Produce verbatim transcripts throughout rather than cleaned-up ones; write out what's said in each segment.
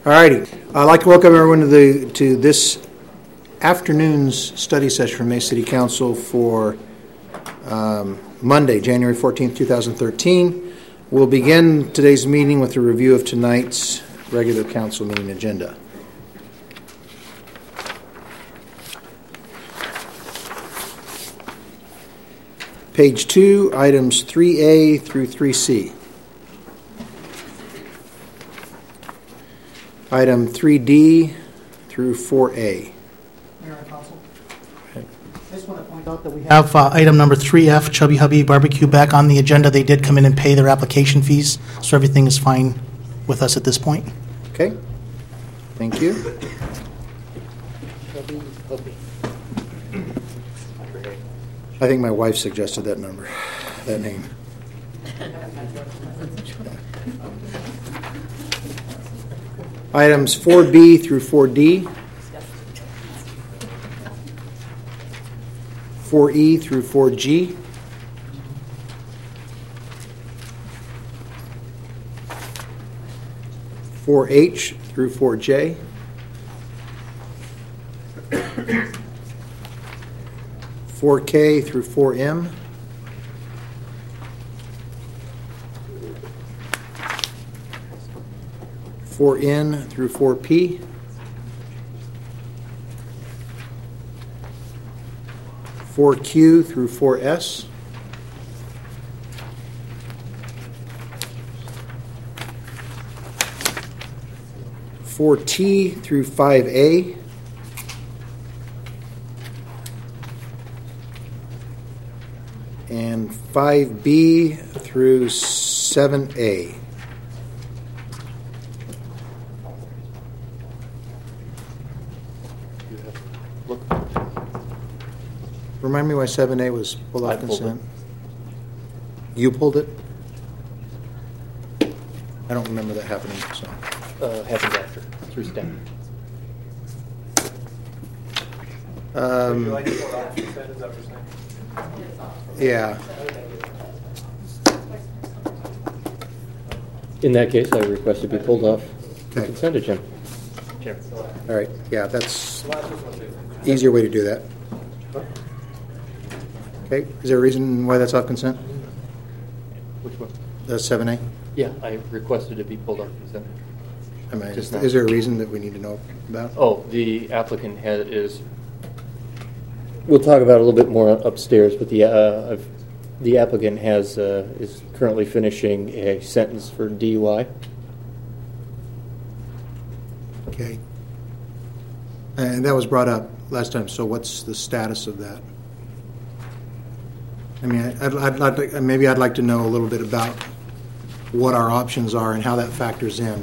All righty. I'd like to welcome everyone to the to this afternoon's study session from Mesa City Council for um, Monday, January fourteenth, twenty thirteen. We'll begin today's meeting with a review of tonight's regular council meeting agenda. Page two, items three A through three C. Item three D through four A. Mayor and Council. I just want to point out that we have uh, item number three F, Chubby Hubby Barbecue, back on the agenda. They did come in and pay their application fees, so everything is fine with us at this point. Okay. Thank you. I think my wife suggested that number, that name. Items four B through four D. four E through four G. four H through four J. four K through four M. four N through four P. four Q through four S. four T through five A. And five B through seven A. Remind me why seven A was pulled off consent. You pulled it? I don't remember that happening. So. Uh, happens after, through staff. Um, Would you like to pull off consent? Is that what you're saying? Yeah. In that case, I request to be pulled off the Okay. consent agenda. Chair. All right. Yeah, that's easier way to do that. Okay. Is there a reason why that's off consent? Which one? That's seven A? Yeah, I requested to be pulled off consent. I mean, Just is, now. is there a reason that we need to know about? Oh, the applicant had is. We'll talk about it a little bit more upstairs, but the uh, I've, the applicant has uh, is currently finishing a sentence for D U I. Okay. And that was brought up last time. So what's the status of that? I mean, I'd, I'd like to, maybe I'd like to know a little bit about what our options are and how that factors in.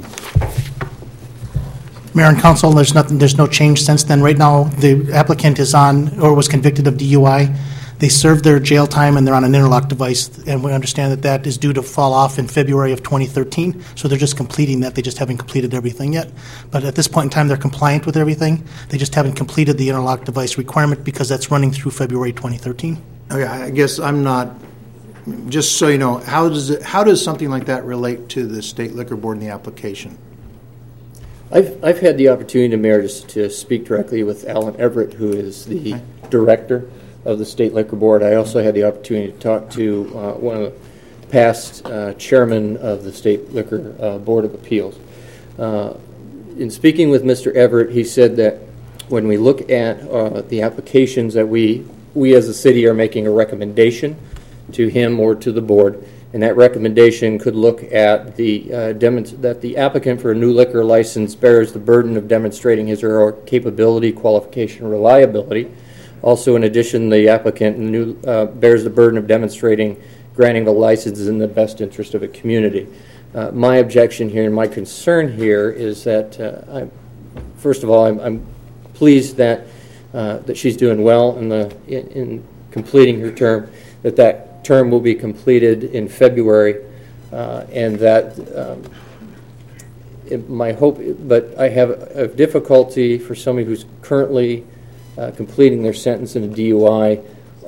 Mayor and Council, there's nothing. There's no change since then. Right now, the applicant is on or was convicted of D U I. They served their jail time and they're on an interlock device, and we understand that that is due to fall off in February of twenty thirteen. So they're just completing that. They just haven't completed everything yet. But at this point in time, they're compliant with everything. They just haven't completed the interlock device requirement because that's running through February twenty thirteen. Okay, I guess I'm not. Just so you know, how does it? How does something like that relate to the state liquor board and the application? I've I've had the opportunity, Mayor, to, to speak directly with Alan Everett, who is the Okay. director of the State Liquor Board. I also had the opportunity to talk to uh, one of the past uh, chairman of the State Liquor uh, Board of Appeals. Uh, in speaking with Mister Everett, he said that when we look at uh, the applications that we we as a city are making a recommendation to him or to the board, and that recommendation could look at the uh, demonst- that the applicant for a new liquor license bears the burden of demonstrating his or her capability, qualification, reliability. Also, in addition, the applicant new, uh, bears the burden of demonstrating granting the license is in the best interest of a community. Uh, my objection here and my concern here is that, uh, I, first of all, I'm, I'm pleased that uh, that she's doing well in the in, in completing her term. That that term will be completed in February, uh, and that um, it, my hope. But I have a difficulty for somebody who's currently uh, completing their sentence in a D U I,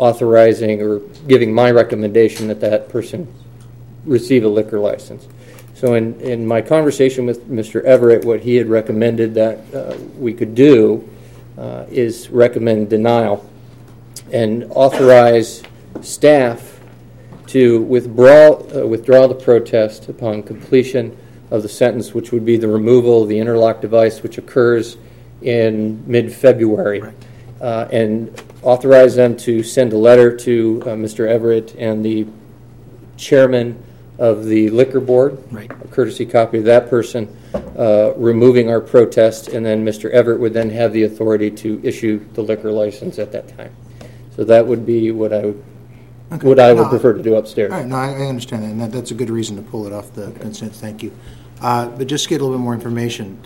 authorizing or giving my recommendation that that person receive a liquor license. So in, in my conversation with Mister Everett, what he had recommended that uh, we could do uh, is recommend denial and authorize staff to withdraw, uh, withdraw the protest upon completion of the sentence, which would be the removal of the interlock device, which occurs in mid-February, Right. uh, and authorize them to send a letter to uh, Mister Everett and the chairman of the liquor board, Right. a courtesy copy of that person, uh, removing our protest, and then Mister Everett would then have the authority to issue the liquor license at that time. So that would be what I would, Okay. what I would No, prefer to do upstairs. All right, no, I I understand that, and that, that's a good reason to pull it off the consent, thank you. Uh, But just to get a little bit more information,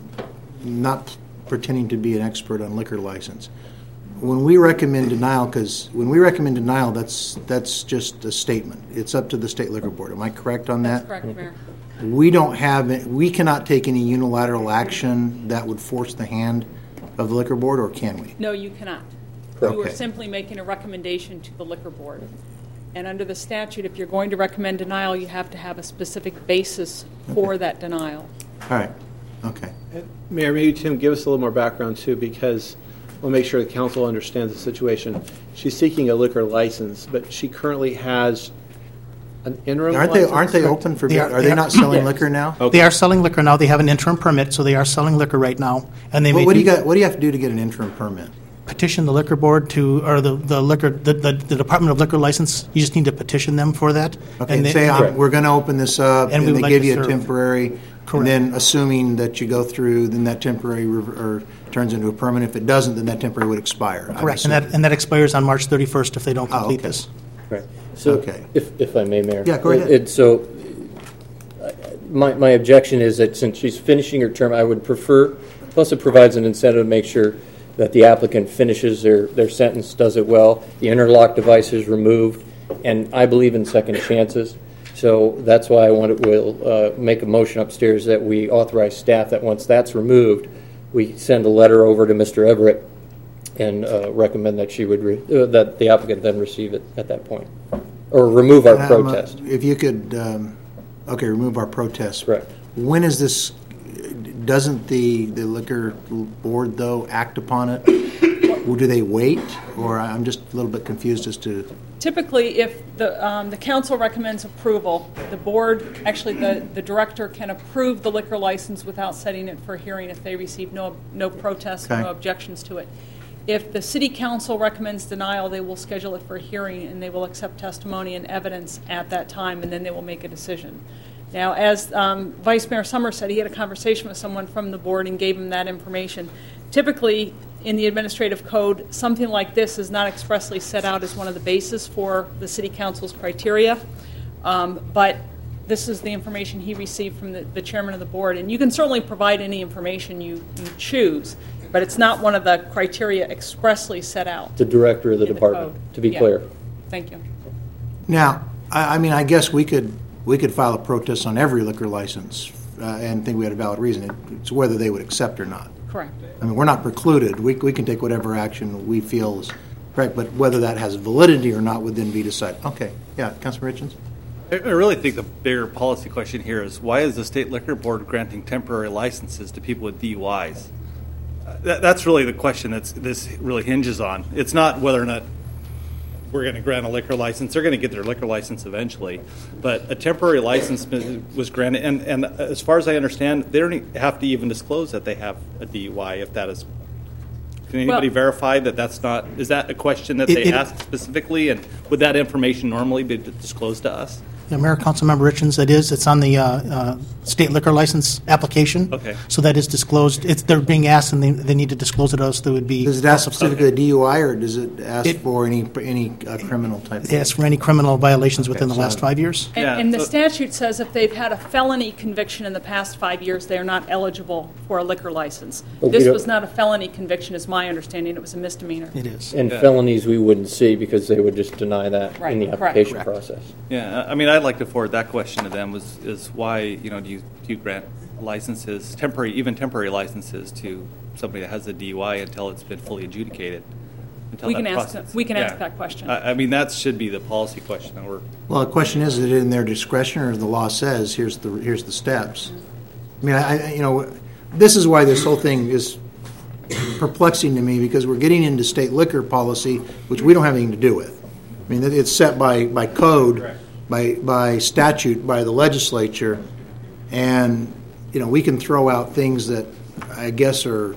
I'm not pretending to be an expert on liquor license. When we recommend denial, because when we recommend denial, that's, that's just a statement. It's up to the State Liquor Board. Am I correct on that? That's correct, Mayor. We don't have, we cannot take any unilateral action that would force the hand of the Liquor Board, or can we? No, you cannot. Correct. You are Okay. simply making a recommendation to the liquor board. And under the statute, if you're going to recommend denial, you have to have a specific basis for that denial. All right, okay. Mayor, maybe Tim, give us a little more background too, because we'll make sure the council understands the situation. She's seeking a liquor license, but she currently has an interim Aren't they, license? aren't they open for, They are- are they they are- not selling Yes. liquor now? Okay. They are selling liquor now. They have an interim permit, so they are selling liquor right now. And they What may what do you be- got, what do you have to do to get an interim permit? petition the liquor board to, or the, the liquor, the, the, the Department of Liquor License. You just need to petition them for that. Okay, And and they- say, Correct. um, we're going to open this up, And we and would they like give to you a serve. temporary, Correct. and then assuming that you go through, then that temporary rev- or turns into a permanent. If it doesn't, then that temporary would expire. I'm Correct, and that, assuming. and that expires on March thirty-first if they don't Oh, complete okay. this. Right. So, Okay. if, if I may, Mayor. Yeah, go ahead. It, so, uh, my, my objection is that since she's finishing her term, I would prefer, plus it provides an incentive to make sure that the applicant finishes their, their sentence, does it well, the interlock device is removed, and I believe in second chances. So that's why I want to, will uh, make a motion upstairs that we authorize staff that once that's removed, we send a letter over to Mister Everett and uh, recommend that she would, re- uh, that the applicant then receive it at that point, or remove our And I'm, uh, protest. If you could, um, okay, remove our protest. Correct. When is this, doesn't the, the liquor board, though, act upon it? Or do they wait? Or I'm just a little bit confused as to, Typically, if the, um, the council recommends approval, the board, actually, the, the director can approve the liquor license without setting it for hearing if they receive no, no protests, Okay. no objections to it. If the city council recommends denial, they will schedule it for a hearing, and they will accept testimony and evidence at that time, and then they will make a decision. Now, as um, Vice Mayor Summers said, he had a conversation with someone from the board and gave him that information. Typically, in the administrative code, something like this is not expressly set out as one of the bases for the city council's criteria, um, but this is the information he received from the, the chairman of the board. And you can certainly provide any information you, you choose, but it's not one of the criteria expressly set out. The director of the in the department, code. to be Yeah. clear. Thank you. now, I, I mean, I guess we could, we could file a protest on every liquor license uh, and think we had a valid reason. It- It's whether they would accept or not. Correct. I mean, we're not precluded. We, we can take whatever action we feel is correct, but whether that has validity or not would then be decided. Okay, yeah, Councilman Richens? I I really think the bigger policy question here is why is the state liquor board granting temporary licenses to people with D U Is? Uh, That, that's really the question that's this really hinges on. It's not whether or not we're going to grant a liquor license. They're going to get their liquor license eventually, but a temporary license was granted. And, and as far as I understand, they don't e- have to even disclose that they have a D U I if that is. Can anybody Well- verify that that's not? Is that a question that It- they it- ask specifically? And would that information normally be disclosed to us? Yeah, Mayor, Councilmember Richens, that is, it's on the uh, uh, state liquor license application. Okay. So that is disclosed. It's, they're being asked, and they, they need to disclose it to us. That would be. Does it ask specifically a D U I, or does it ask It- for any, any uh, criminal type? It asks for any criminal violations within the so- last five years. And, Yeah, and the so- statute says if they've had a felony conviction in the past five years, they are not eligible for a liquor license. But we This don't- was not a felony conviction, is my understanding. It was a misdemeanor. It is. And Yeah. felonies we wouldn't see because they would just deny that Right, in the correct. application Correct. process. Yeah, I mean, I'd like to forward that question to them, is, is why, you know, do you, do you grant licenses, temporary, even temporary licenses to somebody that has a D U I until it's been fully adjudicated? until We that can ask, process. we can Yeah. ask that question. I, I mean, that should be the policy question that we're. Well, the question is, is it in their discretion, or the law says, here's the, here's the steps? I mean, I, I- you know, this is why this whole thing is perplexing to me, because we're getting into state liquor policy, which we don't have anything to do with. I mean, it's set by, by code, Correct. by, by statute, by the legislature, and, you know, we can throw out things that I guess are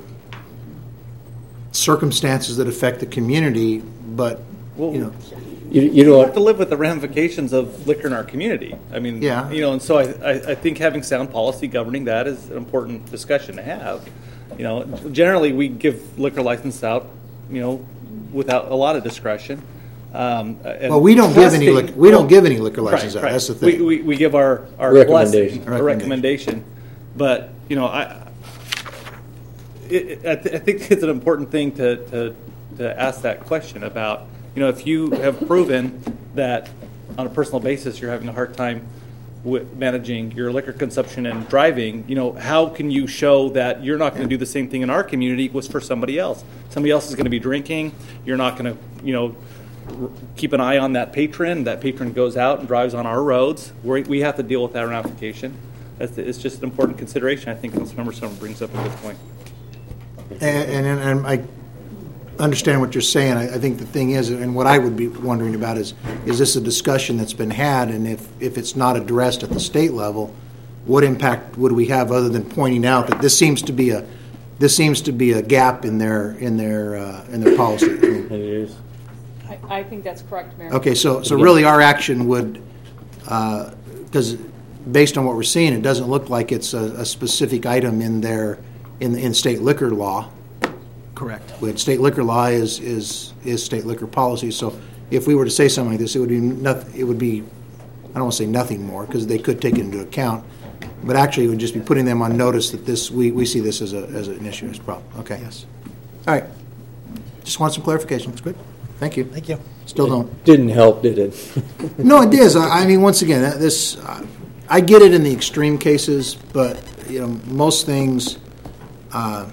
circumstances that affect the community, but, you know, You, you We know have to what? live with the ramifications of liquor in our community. I mean, Yeah. you know, and so I, I, I think having sound policy governing that is an important discussion to have. You know, generally we give liquor license out, you know, without a lot of discretion. Um, and well, we don't give any, trusting- lic- we don't give any liquor Right, licenses out, right. that's the We, thing. we, we give our, our Recommendation. blessing, a recommendation. But, you know, I, it, I, th- I think it's an important thing to, to, to ask that question about, you know, if you have proven that on a personal basis you're having a hard time with managing your liquor consumption and driving, you know, how can you show that you're not going to do the same thing in our community was for somebody else? Somebody else is going to be drinking. You're not going to, you know, r- keep an eye on that patron. That patron goes out and drives on our roads. We we have to deal with that ramification. That's, it's just an important consideration. I think Councilmember Summer brings up a good point. And, and, and I understand what you're saying. I, I think the thing is, and what I would be wondering about is, is this a discussion that's been had? And if, if it's not addressed at the state level, what impact would we have other than pointing out that this seems to be a, this seems to be a gap in their, in their, uh, in their policy? I mean, It is. I, I think that's correct, Mayor. Okay, so, so really our action would, because based on what we're seeing, it doesn't look like it's a, a specific item in their, in, in state liquor law. Correct. With state liquor law is, is, is state liquor policy, so if we were to say something like this, it would be noth, it would be, I don't want to say nothing more, because they could take it into account, but actually it would just be putting them on notice that this, we, we see this as a, as an issue, as a problem. Okay. Yes. All right. Just want some clarification. That's good. Thank you. Thank you. Still don't. Didn't help, did it? No, it is. I I mean, once again, uh, this, uh, I get it in the extreme cases, but, you know, most things, uh,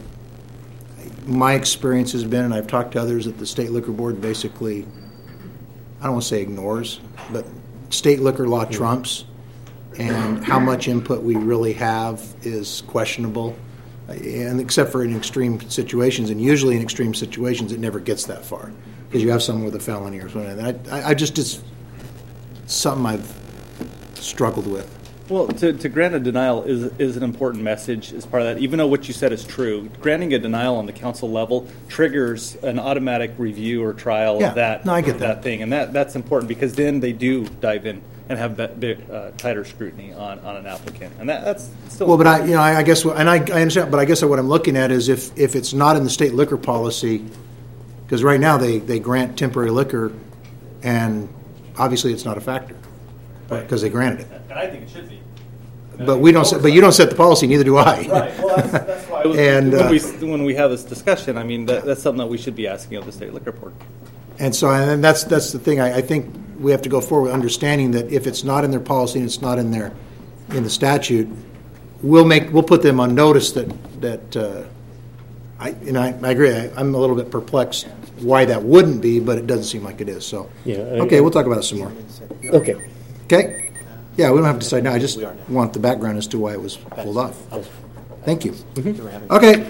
my experience has been, and I've talked to others, that the state liquor board basically, I don't want to say ignores, but state liquor law trumps, and how much input we really have is questionable, and except for in extreme situations, and usually in extreme situations, it never gets that far, because you have someone with a felony or something. And I, I just, it's something I've struggled with. Well, to, to grant a denial is is an important message as part of that. Even though what you said is true, granting a denial on the council level triggers an automatic review or trial Yeah, of that, no, I get that. thing. And that, that's important because then they do dive in and have be, be, uh, tighter scrutiny on, on an applicant. And that, that's still... Well, but I, you know, I I guess, and I, I understand, but I guess what I'm looking at is if, if it's not in the state liquor policy, because right now they, they grant temporary liquor, and obviously it's not a factor, because they granted it. And I think it should be. But we don't, set- but you don't set the policy, neither do I. Right. Well, that's, that's why And, when, uh, we, when we have this discussion, I mean, that, that's something that we should be asking of the state liquor board. And so, and that's, that's the thing, I, I think we have to go forward understanding that if it's not in their policy and it's not in their, in the statute, we'll make, we'll put them on notice that, that, uh, I, and I, I agree, I, I'm a little bit perplexed why that wouldn't be, but it doesn't seem like it is, so. Yeah, I- Okay, we'll talk about it some more. Okay. Okay? Yeah, we don't have to decide now, I just want the background as to why it was pulled off. Thank you. Okay.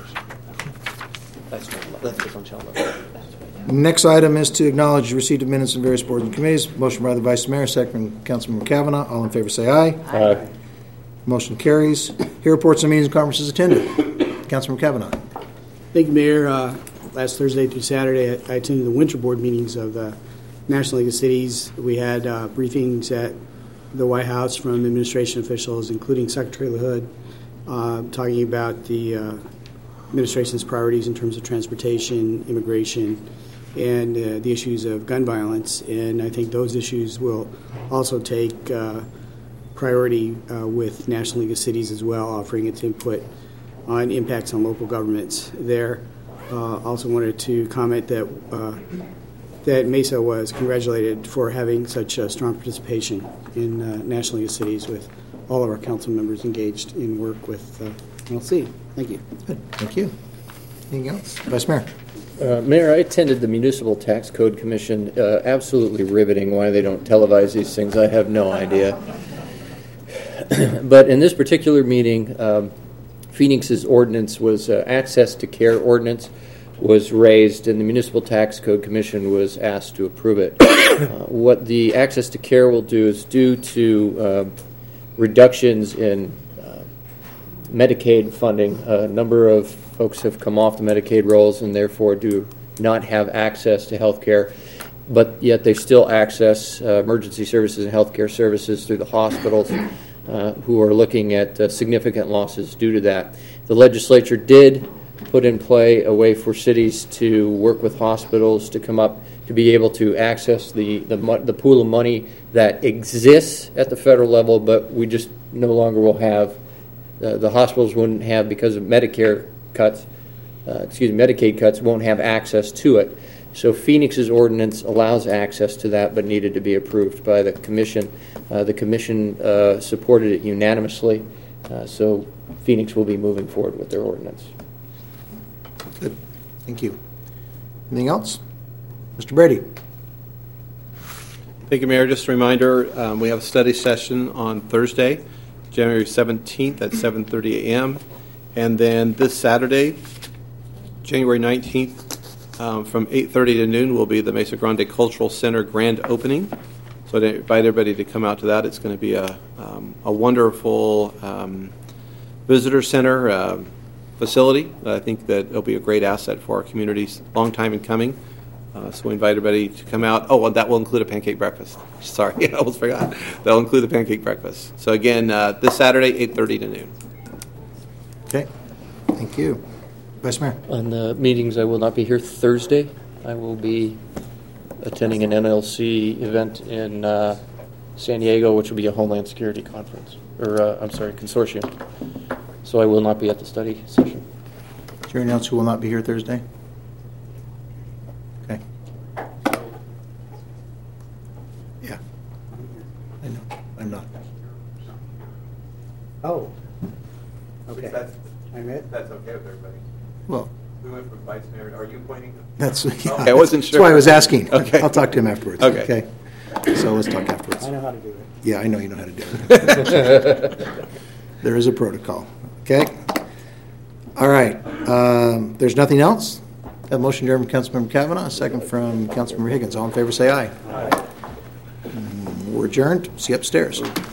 Next item is to acknowledge receipt of minutes from various boards and committees. Motion by the Vice Mayor, second from Councilmember Kavanaugh. All in favor say aye. Aye. Motion carries. Here reports on meetings and conferences attended. Councilmember Kavanaugh. Thank you, Mayor. Uh, last Thursday through Saturday, I I attended the winter board meetings of the National League of Cities. We had uh, briefings at the White House from administration officials, including Secretary LaHood, uh, talking about the uh, administration's priorities in terms of transportation, immigration, and uh, the issues of gun violence. And I think those issues will also take uh, priority uh, with National League of Cities as well, offering its input on impacts on local governments there. Uh, also wanted to comment that uh, that Mesa was congratulated for having such a strong participation in uh, National League of Cities, with all of our council members engaged in work with uh, N L C. Thank you. Good. Thank you. Anything else? Vice Mayor. Uh, Mayor, I attended the Municipal Tax Code Commission. Uh, absolutely riveting. Why they don't televise these things, I have no idea. But in this particular meeting, um, Phoenix's ordinance was uh, access to care ordinance was raised, and the Municipal Tax Code Commission was asked to approve it. Uh, what the access to care will do is due to uh, reductions in uh, Medicaid funding. A number of folks have come off the Medicaid rolls and therefore do not have access to health care, but yet they still access uh, emergency services and health care services through the hospitals, uh, who are looking at uh, significant losses due to that. The legislature did put in play a way for cities to work with hospitals to come up to be able to access the, the, the pool of money that exists at the federal level, but we just no longer will have, uh, the hospitals wouldn't have, because of Medicare cuts, uh, excuse me, Medicaid cuts, won't have access to it. So Phoenix's ordinance allows access to that, but needed to be approved by the commission. Uh, the commission uh, supported it unanimously, uh, so Phoenix will be moving forward with their ordinance. Good. Thank you. Anything else? Mister Brady. Thank you, Mayor. Just a reminder, um, we have a study session on Thursday, January seventeenth at seven thirty a.m. And then this Saturday, January nineteenth, um, from eight thirty to noon will be the Mesa Grande Cultural Center grand opening. So I invite everybody to come out to that. It's going to be a, um, a wonderful um, visitor center uh, facility. I think that it'll be a great asset for our communities. Long time in coming. Uh, so we invite everybody to come out. Oh, and that will include a pancake breakfast. Sorry, I almost forgot. That will include the pancake breakfast. So again, uh, this Saturday, eight thirty to noon. Okay. Thank you. Vice Mayor. On the meetings, I will not be here Thursday. I will be attending an N L C event in uh, San Diego, which will be a Homeland Security conference, or uh, I'm sorry, consortium. So I will not be at the study session. Is there anyone else who will not be here Thursday? Okay. Yeah. I know. I'm not. Oh. Okay. That's, I'm it? that's okay with everybody. Well, We went from vice mayor. Are you appointing him? that's, yeah, Okay, I wasn't sure. That's why I was asking. Okay. I'll talk to him afterwards. Okay. Okay. So let's talk afterwards. I know how to do it. Yeah, I know you know how to do it. There is a protocol. Okay? All right. Um, there's nothing else? Have a motion to adjourn from Councilmember Kavanaugh, a second from Councilmember Higgins. All in favor say aye. Aye. We're adjourned. See you upstairs.